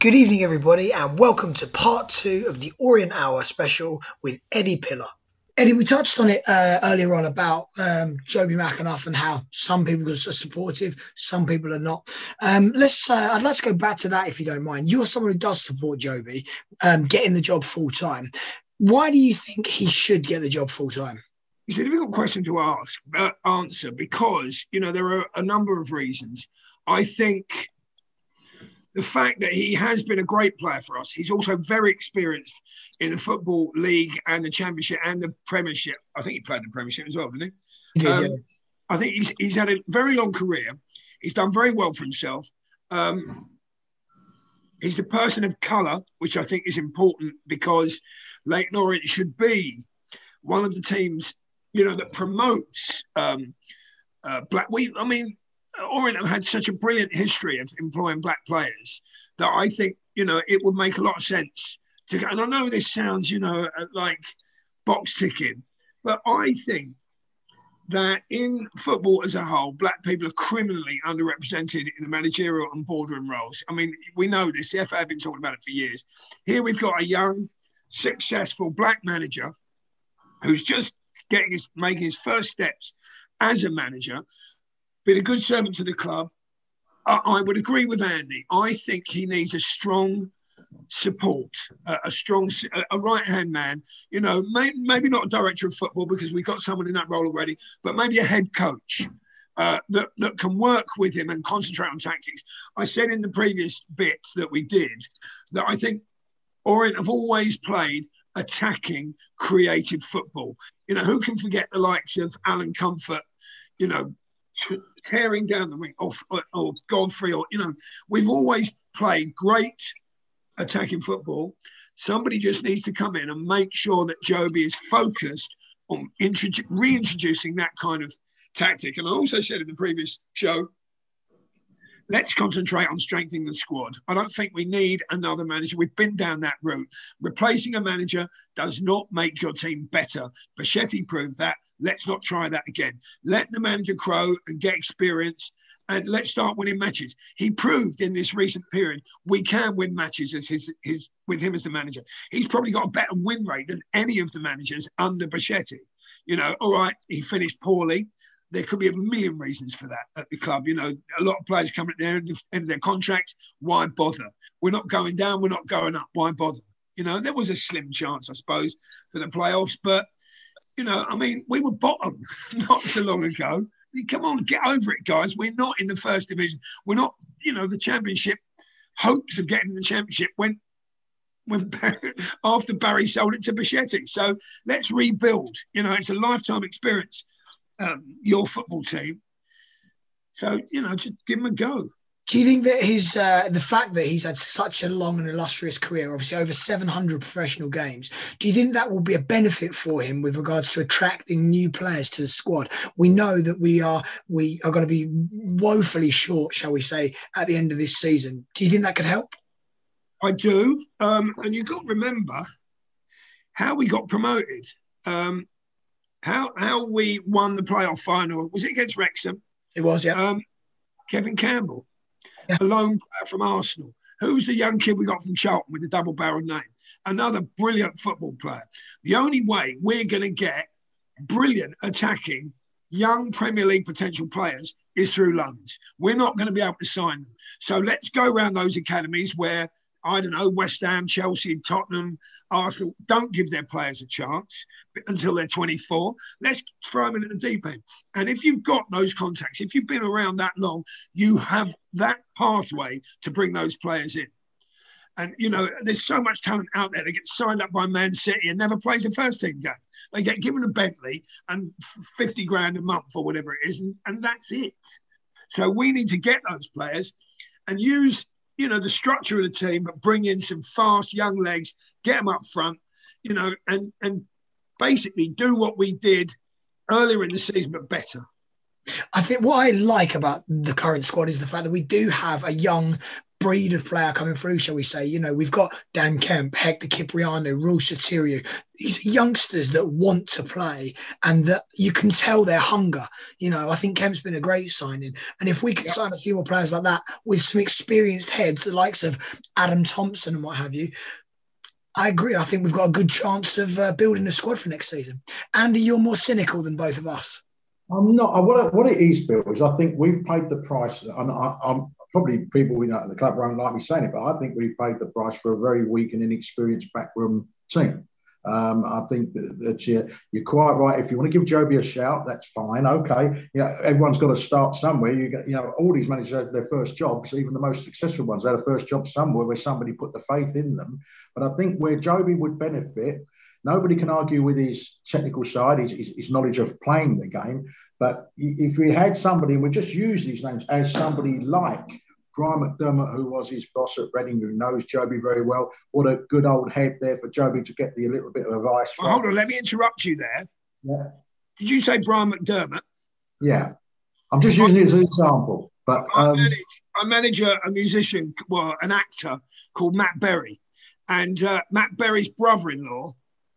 Good evening, everybody, and welcome to part two of the Orient Hour special with Eddie Pillar. Eddie, we touched on it earlier on about Joby McAnuff and how some people are supportive, some people are not. I'd like to go back to that if you don't mind. You're someone who does support Joby getting the job full time. Why do you think he should get the job full time? It's a difficult question to answer because, there are a number of reasons. I think the fact that he has been a great player for us, he's also very experienced in the Football League and the Championship and the Premiership. I think he played in the Premiership as well, didn't he? He did, yeah. I think he's had a very long career. He's done very well for himself. He's a person of colour, which I think is important because Leyton Orient should be one of the teams, that promotes black. Orient have had such a brilliant history of employing black players that I think, it would make a lot of sense to. And I know this sounds, like box ticking, but I think that in football as a whole, black people are criminally underrepresented in the managerial and boardroom roles. I mean, we know this. The FA have been talking about it for years. Here we've got a young, successful black manager who's just making his first steps as a manager, been a good servant to the club. I would agree with Andy. I think he needs a strong support, a right-hand man. Maybe not a director of football because we've got someone in that role already, but maybe a head coach that can work with him and concentrate on tactics. I said in the previous bits that we did that I think Orient have always played attacking, creative football. Who can forget the likes of Alan Comfort, tearing down the wing, or Godfrey, we've always played great attacking football. Somebody just needs to come in and make sure that Joby is focused on reintroducing that kind of tactic. And I also said in the previous show, let's concentrate on strengthening the squad. I don't think we need another manager. We've been down that route. Replacing a manager does not make your team better. Bichetti proved that. Let's not try that again. Let the manager grow and get experience, and let's start winning matches. He proved in this recent period we can win matches as with him as the manager. He's probably got a better win rate than any of the managers under Bichetti. All right, he finished poorly. There could be a million reasons for that at the club. A lot of players coming at the end of their contracts. Why bother? We're not going down. We're not going up. Why bother? There was a slim chance, I suppose, for the playoffs. But, we were bottom not so long ago. Come on, get over it, guys. We're not in the first division. We're not, the Championship. Hopes of getting in the Championship went after Barry sold it to Bichetti. So let's rebuild. It's a lifetime experience. Your football team. So, just give him a go. Do you think that the fact that he's had such a long and illustrious career, obviously over 700 professional games, do you think that will be a benefit for him with regards to attracting new players to the squad? We know that we are going to be woefully short, shall we say, at the end of this season. Do you think that could help? I do. And you've got to remember how we got promoted. How we won the playoff final. Was it against Wrexham? It was, yeah. Kevin Campbell, a lone player from Arsenal. Who's the young kid we got from Charlton with the double-barreled name? Another brilliant football player. The only way we're going to get brilliant attacking young Premier League potential players is through loans. We're not going to be able to sign them. So let's go around those academies where, I don't know, West Ham, Chelsea, Tottenham, Arsenal don't give their players a chance until they're 24. Let's throw them in the deep end. And if you've got those contacts, if you've been around that long, you have that pathway to bring those players in. And, there's so much talent out there that gets signed up by Man City and never plays a first-team game. They get given a Bentley and 50 grand a month or whatever it is, and that's it. So we need to get those players and use the structure of the team, but bring in some fast young legs, get them up front, and basically do what we did earlier in the season, but better. I think what I like about the current squad is the fact that we do have a young breed of player coming through, shall we say. You know, we've got Dan Kemp, Hector Cipriano, Rui Sotirio. These are youngsters that want to play and that you can tell their hunger. You know, I think Kemp's been a great signing. And if we could sign a few more players like that with some experienced heads, the likes of Adam Thompson and what have you, I agree. I think we've got a good chance of building a squad for next season. Andy, you're more cynical than both of us. I'm not. What it is, Bill, is I think we've paid the price. And I'm probably people we know at the club won't like me saying it, but I think we've paid the price for a very weak and inexperienced backroom team. I think that you're quite right. If you want to give Joby a shout, that's fine. Okay, everyone's got to start somewhere. All these managers have their first jobs, even the most successful ones had a first job somewhere where somebody put the faith in them. But I think where Joby would benefit, nobody can argue with his technical side, his knowledge of playing the game. But if we had somebody, and we just use these names, as somebody like Brian McDermott, who was his boss at Reading, who knows Joby very well, what a good old head there for Joby to get a little bit of advice from. Hold on, let me interrupt you there. Yeah. Did you say Brian McDermott? Yeah. I'm just using it as an example. But I manage a musician, well, an actor called Matt Berry. And Matt Berry's brother-in-law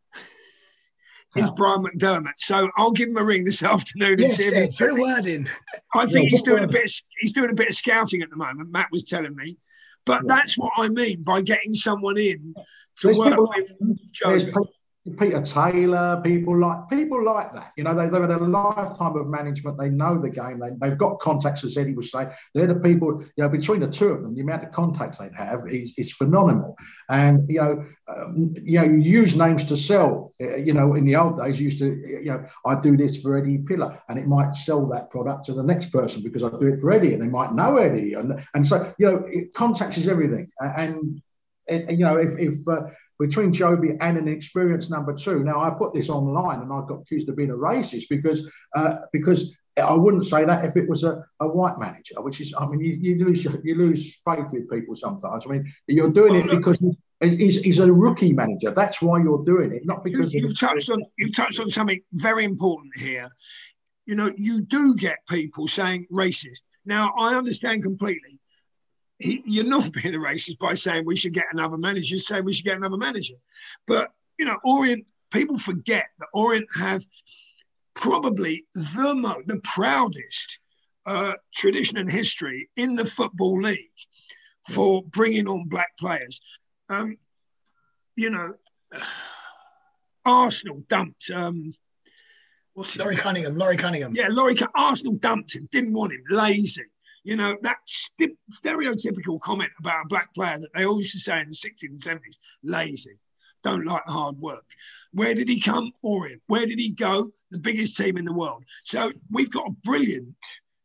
is Brian McDermott. So I'll give him a ring this afternoon and see if put a word in. I think he's doing a bit of scouting at the moment, Matt was telling me. But that's what I mean by getting someone in to work with Joby. Peter Taylor, people like that. You know, they've had a lifetime of management. They know the game. They've got contacts, as Eddie was saying. They're the people. You know, between the two of them, the amount of contacts they have is phenomenal. And you use names to sell. You know, in the old days, you used to. I do this for Eddie Pillar, and it might sell that product to the next person because I do it for Eddie, and they might know Eddie, and so contacts is everything. And if between Joby and an experienced number two. Now, I put this online and I got accused of being a racist because I wouldn't say that if it was a white manager, which is, I mean, you lose faith with people sometimes. I mean, you're doing it because he's a rookie manager. That's why you're doing it, not because you've touched on something very important here. You know, you do get people saying racist. Now, I understand completely. You're not being a racist by saying we should get another manager. You're saying we should get another manager. But, Orient, people forget that Orient have probably the proudest tradition and history in the Football League for bringing on black players. Arsenal dumped... Laurie Cunningham. Yeah, Arsenal dumped him, didn't want him, lazy. You know, that stereotypical comment about a black player that they always used to say in the 60s and 70s, lazy, don't like hard work. Where did he come? Orient. Where did he go? The biggest team in the world. So we've got a brilliant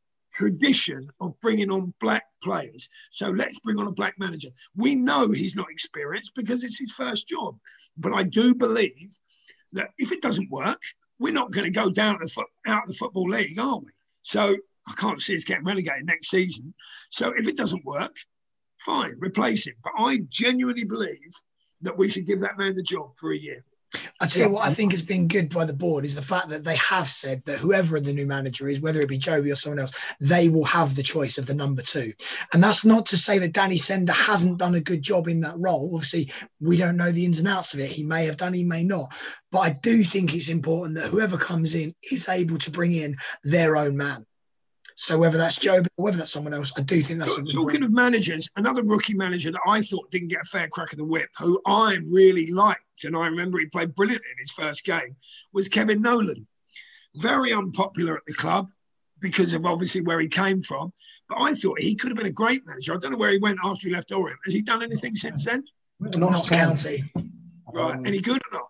tradition of bringing on black players. So let's bring on a black manager. We know he's not experienced because it's his first job. But I do believe that if it doesn't work, we're not going to go down out of the Football League, are we? So I can't see us getting relegated next season. So if it doesn't work, fine, replace him. But I genuinely believe that we should give that man the job for a year. I tell you what I think has been good by the board is the fact that they have said that whoever the new manager is, whether it be Joby or someone else, they will have the choice of the number two. And that's not to say that Danny Sender hasn't done a good job in that role. Obviously, we don't know the ins and outs of it. He may have done, he may not. But I do think it's important that whoever comes in is able to bring in their own man. So whether that's Joby or whether that's someone else, I do think that's a good Talking of managers, another rookie manager that I thought didn't get a fair crack of the whip, who I really liked, and I remember he played brilliantly in his first game, was Kevin Nolan. Very unpopular at the club because of obviously where he came from. But I thought he could have been a great manager. I don't know where he went after he left Orient. Has he done anything since then? Notts County. Right. Any good or not?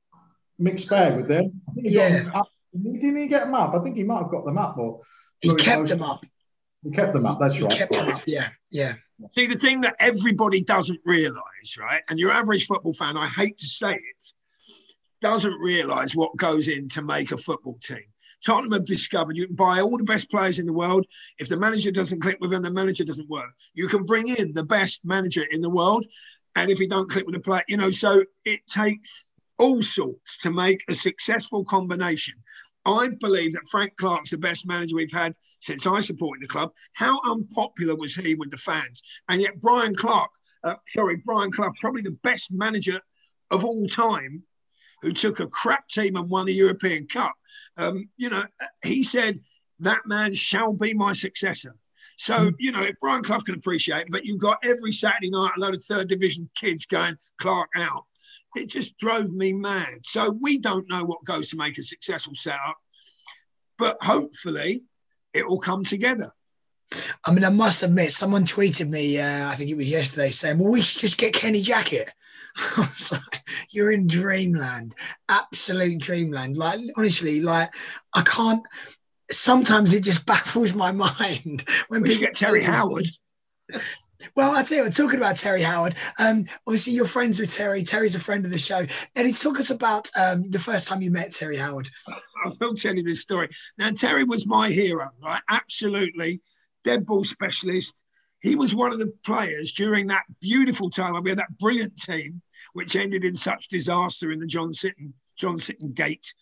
Mixed bag with them. I think didn't he get them up? I think he might have got them up or... He kept them up. He kept them up, that's right. He kept them up, yeah. See, the thing that everybody doesn't realise, right, and your average football fan, I hate to say it, doesn't realise what goes in to make a football team. Tottenham have discovered you can buy all the best players in the world. If the manager doesn't click with them, the manager doesn't work. You can bring in the best manager in the world, and if he don't click with the player, so it takes all sorts to make a successful combination. I believe that Frank Clark's the best manager we've had since I supported the club. How unpopular was he with the fans? And yet Brian Clough, probably the best manager of all time, who took a crap team and won the European Cup. He said, that man shall be my successor. So, if Brian Clough can appreciate it, but you've got every Saturday night a load of third division kids going, Clark out. It just drove me mad. So we don't know what goes to make a successful setup, but hopefully it will come together. I mean, I must admit, someone tweeted me, I think it was yesterday, saying, well, we should just get Kenny Jackett. I was like, you're in dreamland, absolute dreamland. Like, honestly, like, I can't, sometimes it just baffles my mind when we get Terry Howard. Well, I tell you, we're talking about Terry Howard. Obviously, you're friends with Terry. Terry's a friend of the show. And talk us about the first time you met Terry Howard. I will tell you this story. Now, Terry was my hero, right? Absolutely. Dead ball specialist. He was one of the players during that beautiful time. We had that brilliant team, which ended in such disaster in the John Sitton gate.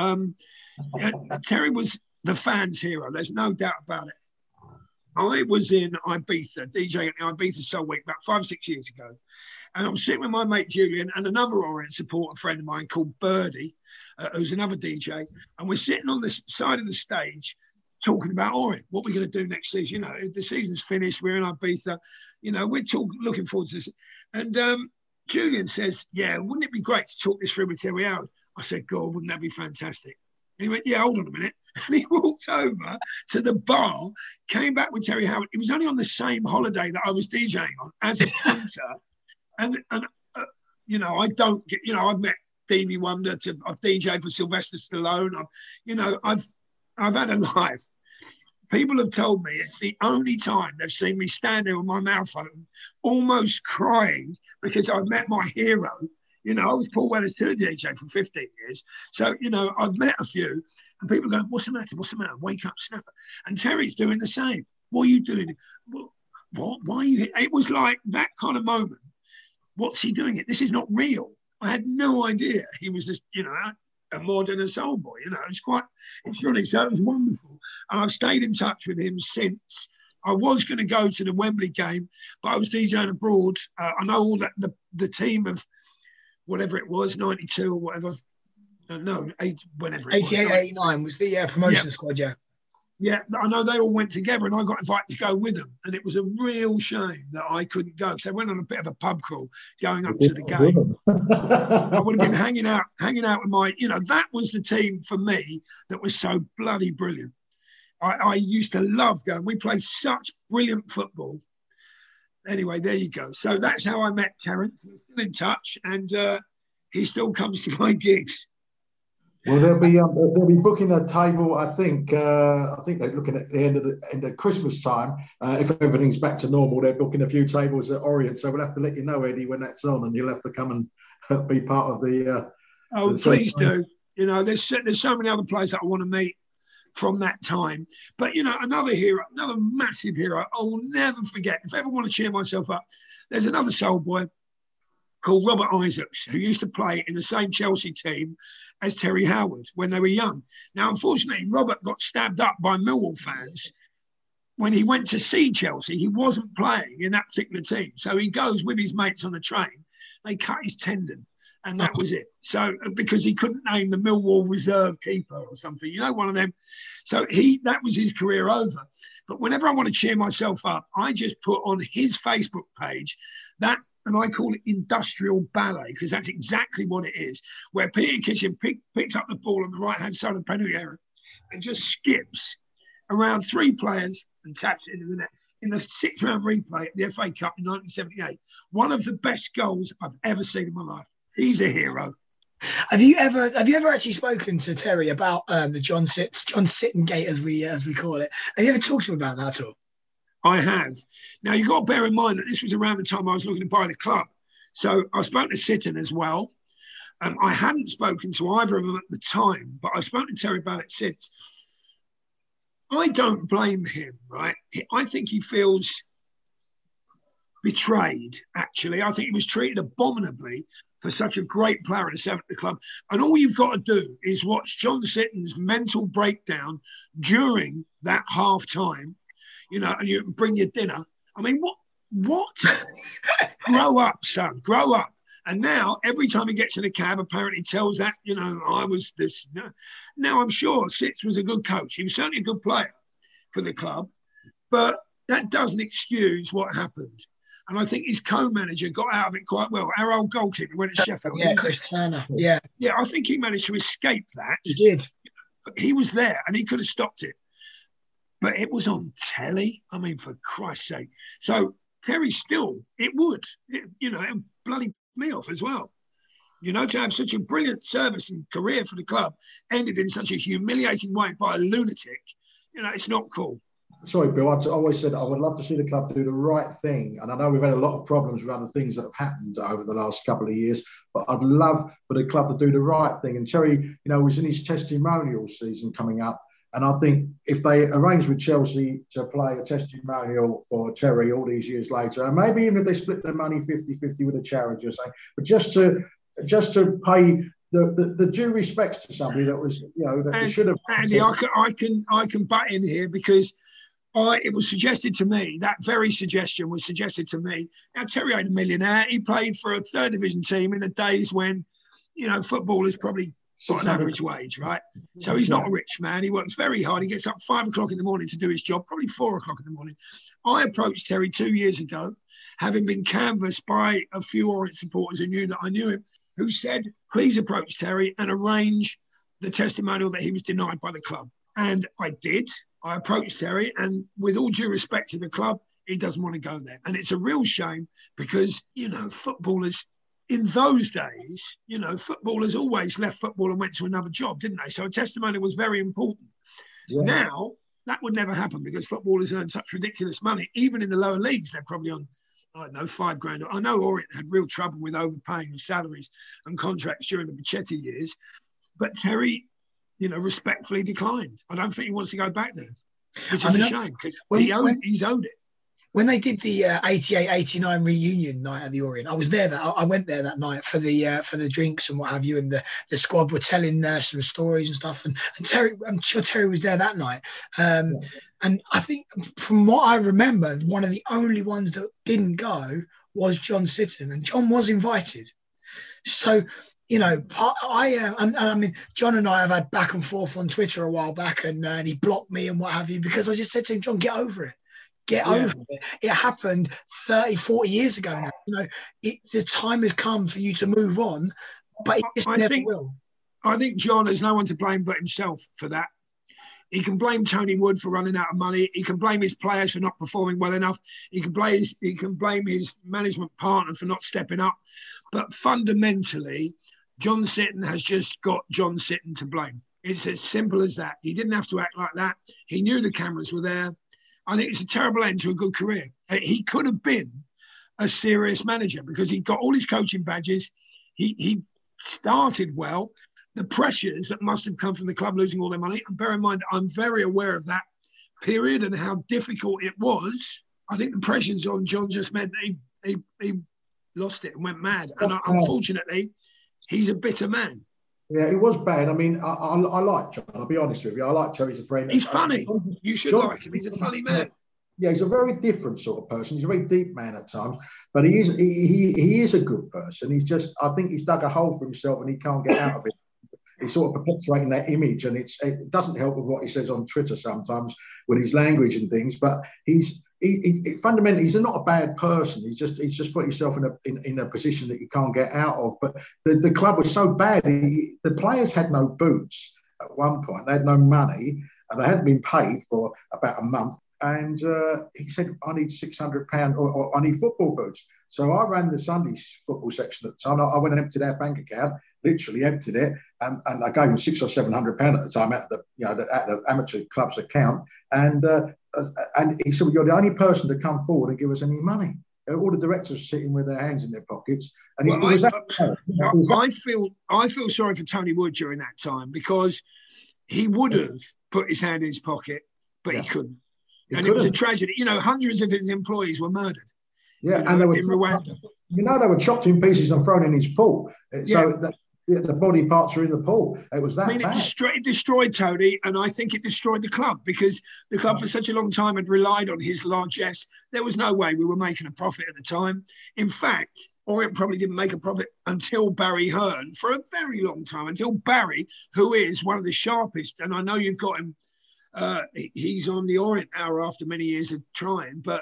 Terry was the fans' hero. There's no doubt about it. I was in Ibiza, DJing at the Ibiza Soul Week about 5 or 6 years ago. And I'm sitting with my mate Julian and another Orient supporter friend of mine called Birdie, who's another DJ. And we're sitting on the side of the stage talking about Orient, what we're going to do next season. The season's finished, we're in Ibiza. We're looking forward to this. And Julian says, yeah, wouldn't it be great to talk this through with Terry Howard? I said, God, wouldn't that be fantastic? And he went, yeah, hold on a minute. And he walked over to the bar, came back with Terry Howard. He was only on the same holiday that I was DJing on as a punter. and I don't get, I've met Stevie Wonder, I've DJed for Sylvester Stallone. I've had a life. People have told me it's the only time they've seen me stand there with my mouth open, almost crying because I've met my hero. I was Paul Weller's tour DJ for 15 years. So, I've met a few and people go, what's the matter? What's the matter? Wake up, snapper. And Terry's doing the same. What are you doing? What? Why are you here? It was like that kind of moment. What's he doing it? This is not real. I had no idea. He was just, a modern and soul boy. It's quite extraordinary. So it was wonderful. And I've stayed in touch with him since. I was going to go to the Wembley game, but I was DJing abroad. I know all that the team of whatever it was, 92 or whatever. Whenever it 88, was. 89 was the promotion squad, yeah. Yeah, I know they all went together and I got invited to go with them. And it was a real shame that I couldn't go because they went on a bit of a pub crawl going up to the game. I would have been hanging out with my, that was the team for me that was so bloody brilliant. I used to love going. We played such brilliant football. Anyway, there you go. So that's how I met Terence. We're still in touch, and he still comes to my gigs. Well, they'll be booking a table. I think they're looking at the end of Christmas time. If everything's back to normal, they're booking a few tables at Orient. So we'll have to let you know, Eddie, when that's on, and you'll have to come and be part of the. Please do. There's so many other players that I want to meet from that time. But, another hero, another massive hero, I will never forget. If I ever want to cheer myself up, there's another soul boy called Robert Isaacs, who used to play in the same Chelsea team as Terry Howard when they were young. Now, unfortunately, Robert got stabbed up by Millwall fans when he went to see Chelsea. He wasn't playing in that particular team. So he goes with his mates on the train. They cut his tendon. And that was it. So because he couldn't name the Millwall reserve keeper or something, one of them. So that was his career over. But whenever I want to cheer myself up, I just put on his Facebook page that, and I call it industrial ballet because that's exactly what it is, where Peter Kitchen picks up the ball on the right-hand side of the penalty area and just skips around three players and taps it into the net. In the 6th-round replay at the FA Cup in 1978, one of the best goals I've ever seen in my life. He's a hero. Have you ever actually spoken to Terry about the John Sitton gate as we call it? Have you ever talked to him about that at all? I have. Now you've got to bear in mind that this was around the time I was looking to buy the club. So I spoke to Sitton as well. I hadn't spoken to either of them at the time, but I spoke to Terry about it since. I don't blame him, right? I think he feels betrayed, actually. I think he was treated abominably for such a great player and a seventh at the club. And all you've got to do is watch John Sitton's mental breakdown during that half time, you know, and you bring your dinner. I mean, what? Grow up, son, grow up. And now, every time he gets in a cab, apparently tells that, you know, I was this. No. Now, I'm sure Sitz was a good coach. He was certainly a good player for the club, but that doesn't excuse what happened. And I think his co-manager got out of it quite well. Our old goalkeeper went to Sheffield. Yeah, Chris Turner. Yeah. Yeah, I think he managed to escape that. He did. He was there and he could have stopped it. But it was on telly. I mean, for Christ's sake. So Terry still, it would bloody me off as well. You know, to have such a brilliant service and career for the club ended in such a humiliating way by a lunatic, you know, it's not cool. Sorry, Bill, I always said I would love to see the club do the right thing. And I know we've had a lot of problems with other things that have happened over the last couple of years, but I'd love for the club to do the right thing. And Terry, you know, was in his testimonial season coming up. And I think if they arrange with Chelsea to play a testimonial for Terry all these years later, and maybe even if they split their money 50-50 with a charity or something, but just to pay the due respects to somebody that was, you know, that they should have. Andy, I can butt in here because it was suggested to me, that very suggestion was suggested to me. Now, Terry ain't a millionaire. He played for a third division team in the days when, you know, football is probably got an average wage, right? So he's not a rich man. He works very hard. He gets up 5 o'clock in the morning to do his job, probably 4 o'clock in the morning. I approached Terry 2 years ago, having been canvassed by a few Orient supporters who knew that I knew him, who said, please approach Terry and arrange the testimonial that he was denied by the club. And I did. I approached Terry, and with all due respect to the club, he doesn't want to go there. And it's a real shame because, you know, footballers in those days, you know, footballers always left football and went to another job, didn't they? So a testimony was very important. Yeah. Now, that would never happen because footballers earn such ridiculous money. Even in the lower leagues, they're probably on, I don't know, $5,000. I know Orient had real trouble with overpaying of salaries and contracts during the Bichetti years, but Terry, you know, respectfully declined. I don't think he wants to go back there, which is a shame because he's owed it. When they did the 88-89 reunion night at the Orient, I was there. I went there that night for the drinks and what have you, and the squad were telling some stories and stuff. And Terry, I'm sure Terry was there that night. And I think from what I remember, one of the only ones that didn't go was John Sitton, and John was invited. So, you know, I mean, John and I have had back and forth on Twitter a while back, and he blocked me and what have you, because I just said to him, John, get over it. Get over it. It happened 30, 40 years ago now. You know, the time has come for you to move on, but it just never will. I think John has no one to blame but himself for that. He can blame Tony Wood for running out of money. He can blame his players for not performing well enough. He can blame his management partner for not stepping up. But fundamentally, John Sitton has just got John Sitton to blame. It's as simple as that. He didn't have to act like that. He knew the cameras were there. I think it's a terrible end to a good career. He could have been a serious manager because he got all his coaching badges. He started well. The pressures that must have come from the club losing all their money, and bear in mind, I'm very aware of that period and how difficult it was. I think the pressures on John just meant that he lost it and went mad. And unfortunately, he's a bitter man. Yeah, it was bad. I mean, I like John. I'll be honest with you. I like Terry as a friend. He's funny. You should like him. He's a funny man. Yeah, he's a very different sort of person. He's a very deep man at times, but he is a good person. He's just, I think he's dug a hole for himself and he can't get out of it. He's sort of perpetuating that image, and it doesn't help with what he says on Twitter sometimes with his language and things. But he fundamentally, he's not a bad person. He's just put himself in a position that he can't get out of. But the club was so bad. The players had no boots at one point. They had no money, and they hadn't been paid for about a month. And he said, "I need £600 or I need football boots." So I ran the Sunday football section at the time. I went and emptied our bank account, literally emptied it, and I gave him £600 or £700 at the time at the amateur club's account. And he said, "Well, you're the only person to come forward and give us any money." All the directors were sitting with their hands in their pockets. And I feel sorry for Tony Wood during that time because he would have put his hand in his pocket, but he couldn't. It was a tragedy. You know, hundreds of his employees were murdered. Yeah, in Rwanda. You know, they were chopped in pieces and thrown in his pool. So the body parts are in the pool. It was that bad. It destroyed Tony, and I think it destroyed the club because the club for such a long time had relied on his largesse. There was no way we were making a profit at the time. In fact, Orient probably didn't make a profit until Barry Hearn for a very long time, until Barry, who is one of the sharpest, and I know you've got him, he's on the Orient Hour after many years of trying, but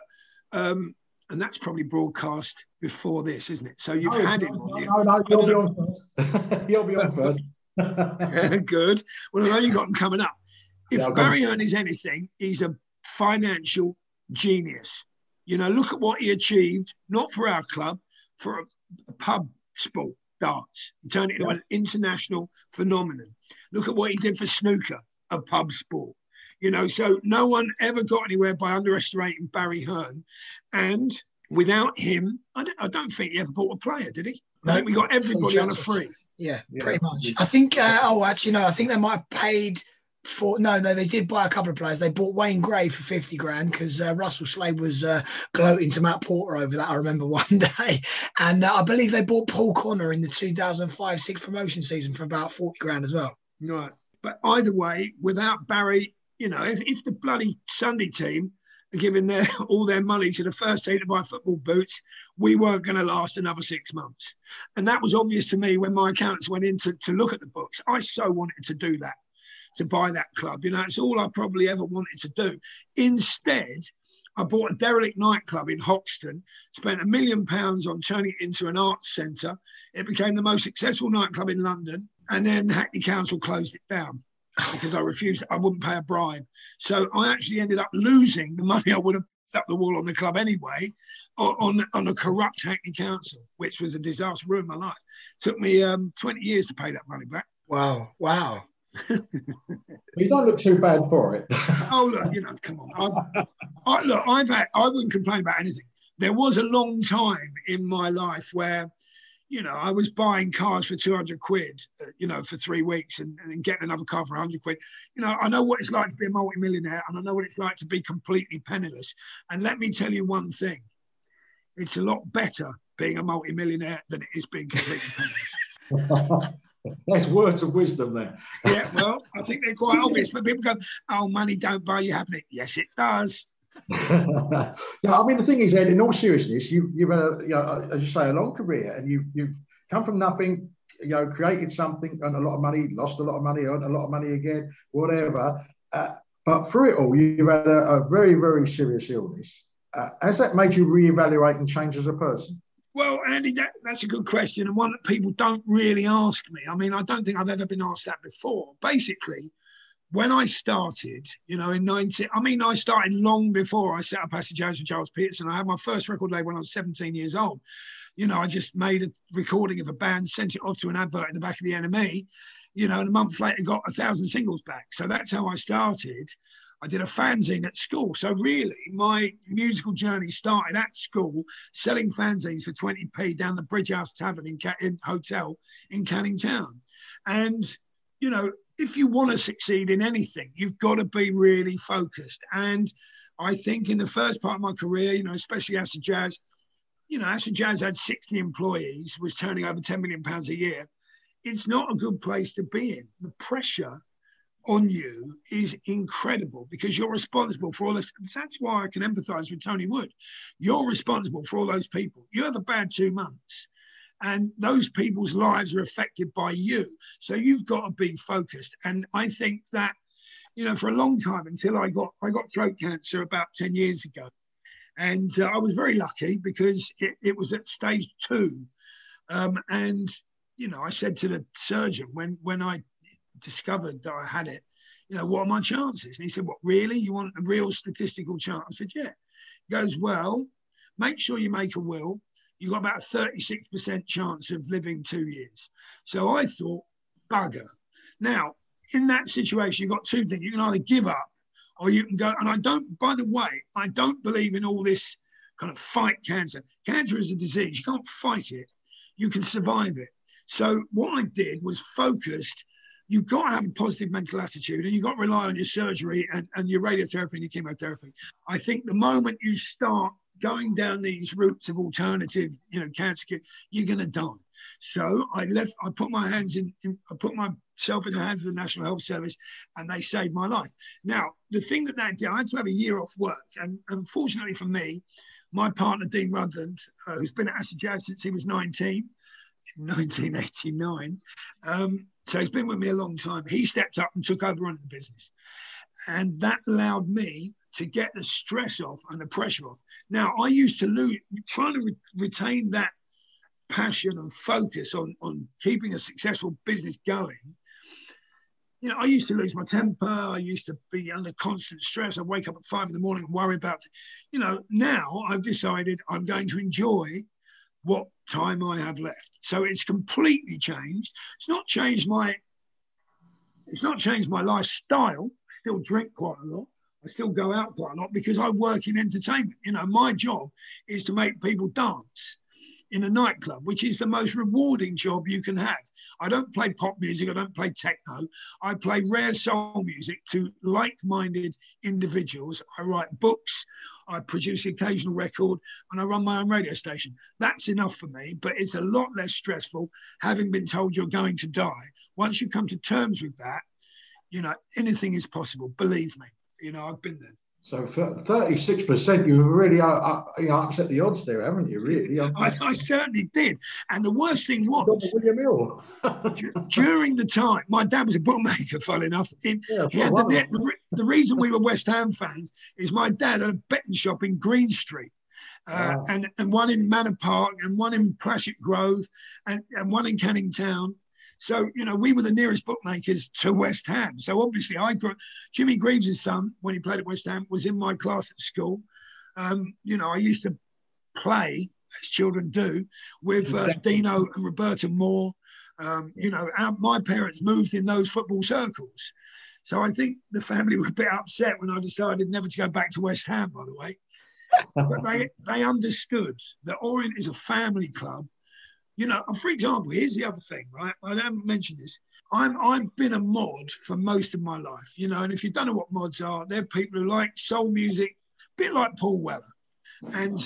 and that's probably broadcast before this, isn't it? So you've had him on here. No, you'll be on first. You'll be on first. Good. Well, I know you got him coming up. If Barry Hearn is anything, he's a financial genius. You know, look at what he achieved, not for our club, for a pub sport, darts. He turned it into an international phenomenon. Look at what he did for snooker, a pub sport. You know, so no one ever got anywhere by underestimating Barry Hearn. And without him, I don't think he ever bought a player, did he? No, I think we got everybody on a free. Yeah, pretty much. I think, I think they might have paid for, no, they did buy a couple of players. They bought Wayne Gray for 50 grand because Russell Slade was gloating to Matt Porter over that, I remember one day. And I believe they bought Paul Connor in the 2005-6 promotion season for about 40 grand as well. Right. But either way, without Barry, you know, if the bloody Sunday team are giving all their money to the first team to buy football boots, we weren't going to last another 6 months. And that was obvious to me when my accountants went in to look at the books. I so wanted to do that, to buy that club. You know, it's all I probably ever wanted to do. Instead, I bought a derelict nightclub in Hoxton, spent £1 million on turning it into an arts centre. It became the most successful nightclub in London. And then Hackney Council closed it down because I wouldn't pay a bribe. So I actually ended up losing the money I would have put up the wall on the club anyway, on a corrupt Hackney Council, which was a disaster, ruined my life. Took me 20 years to pay that money back. Wow. You don't look too bad for it. Oh, look, you know, come on. I wouldn't complain about anything. There was a long time in my life where, you know, I was buying cars for 200 quid, you know, for 3 weeks and getting another car for 100 quid. You know, I know what it's like to be a multimillionaire and I know what it's like to be completely penniless. And let me tell you one thing. It's a lot better being a multimillionaire than it is being completely penniless. That's words of wisdom there. Yeah, well, I think they're quite obvious. But people go, oh, money don't buy you happiness. Yes, it does. Yeah, I mean, the thing is, Ed, in all seriousness, you've had as you say, a long career, and you've come from nothing, you know, created something, earned a lot of money, lost a lot of money, earned a lot of money again, whatever. But through it all, you've had a very, very serious illness. Has that made you reevaluate and change as a person? Well, Andy, that's a good question, and one that people don't really ask me. I mean, I don't think I've ever been asked that before. Basically, when I started, you know, I started long before I set up Acid Jazz with Charles Peterson. I had my first record label when I was 17 years old. You know, I just made a recording of a band, sent it off to an advert in the back of the NME, you know, and a month later got 1,000 singles back. So that's how I started. I did a fanzine at school. So really, my musical journey started at school, selling fanzines for 20p down the Bridge House Tavern in Hotel in Canning Town. And, you know, if you want to succeed in anything, you've got to be really focused. And I think in the first part of my career, you know, especially Acid Jazz, you know, Acid Jazz had 60 employees, was turning over £10 million a year. It's not a good place to be in. The pressure on you is incredible because you're responsible for all this. That's why I can empathize with Tony Wood. You're responsible for all those people. You have a bad 2 months and those people's lives are affected by you. So you've got to be focused. And I think that, you know, for a long time until I got throat cancer about 10 years ago. And I was very lucky because it was at stage 2. And, you know, I said to the surgeon when I discovered that I had it, you know, what are my chances? And he said, what, really? You want a real statistical chance? I said, yeah. He goes, well, make sure you make a will. You've got about a 36% chance of living 2 years. So I thought, bugger. Now, in that situation, you've got two things. You can either give up or you can go. And I don't, by the way, I don't believe in all this kind of fight cancer. Cancer is a disease. You can't fight it. You can survive it. So what I did was focused. You've got to have a positive mental attitude and you've got to rely on your surgery and your radiotherapy and your chemotherapy. I think the moment you start going down these routes of alternative, cancer care, you're going to die. So I put myself in the hands of the National Health Service, and they saved my life. Now, the thing that did, I had to have a year off work. And unfortunately for me, my partner, Dean Rudland, who's been at Acid Jazz since he was 19, in 1989, so he's been with me a long time. He stepped up and took over on the business. And that allowed me to get the stress off and the pressure off. Now, I used to trying to retain that passion and focus on keeping a successful business going. I used to lose my temper. I used to be under constant stress. I'd wake up at 5 a.m. and worry about, now I've decided I'm going to enjoy what time I have left. So it's completely changed. It's not changed my lifestyle. I still drink quite a lot. I still go out quite a lot because I work in entertainment. My job is to make people dance in a nightclub, which is the most rewarding job you can have. I don't play pop music. I don't play techno. I play rare soul music to like-minded individuals. I write books. I produce the occasional record, and I run my own radio station. That's enough for me, but it's a lot less stressful having been told you're going to die. Once you come to terms with that, anything is possible. Believe me. I've been there. So for 36%, you've really upset the odds there, haven't you? Really? I certainly did. And the worst thing was, William Hill. during the time, my dad was a bookmaker, funnily enough. The reason we were West Ham fans is my dad had a betting shop in Green Street. And one in Manor Park and one in Plashet Grove and one in Canning Town. So, we were the nearest bookmakers to West Ham. So obviously Jimmy Greaves' son, when he played at West Ham, was in my class at school. I used to play, as children do, with Dino and Roberta Moore. My parents moved in those football circles. So I think the family were a bit upset when I decided never to go back to West Ham, by the way. But they understood that Orient is a family club. For example, here's the other thing, right? I haven't mentioned this. I've been a mod for most of my life, and if you don't know what mods are, they're people who like soul music, a bit like Paul Weller. And,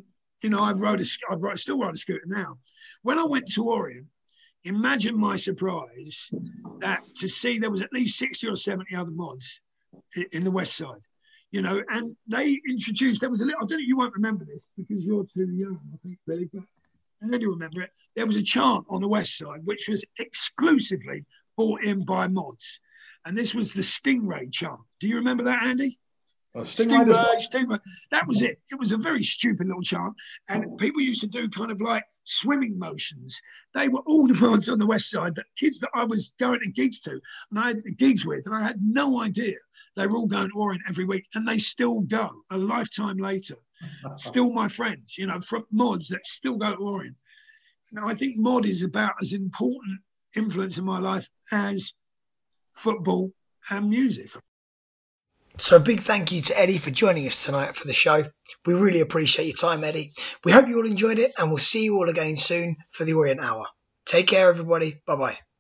I still ride a scooter now. When I went to Orient, imagine my surprise that to see there was at least 60 or 70 other mods in the West Side, and they introduced, there was a little, I don't know, you won't remember this because you're too young, I think, Billy, but I do remember it. There was a chant on the West Side which was exclusively brought in by mods. And this was the Stingray chant. Do you remember that, Andy? Stingray. That was it. It was a very stupid little chant. And people used to do kind of like swimming motions. They were all the mods on the West Side, that kids that I was going to gigs to, and I had gigs with, and I had no idea they were all going to Orient every week. And they still go a lifetime later. Still my friends, from mods that still go to Orient. Now, I think mod is about as important influence in my life as football and music. So a big thank you to Eddie for joining us tonight for the show. We really appreciate your time, Eddie. We hope you all enjoyed it, and we'll see you all again soon for the Orient Hour. Take care, everybody. Bye-bye.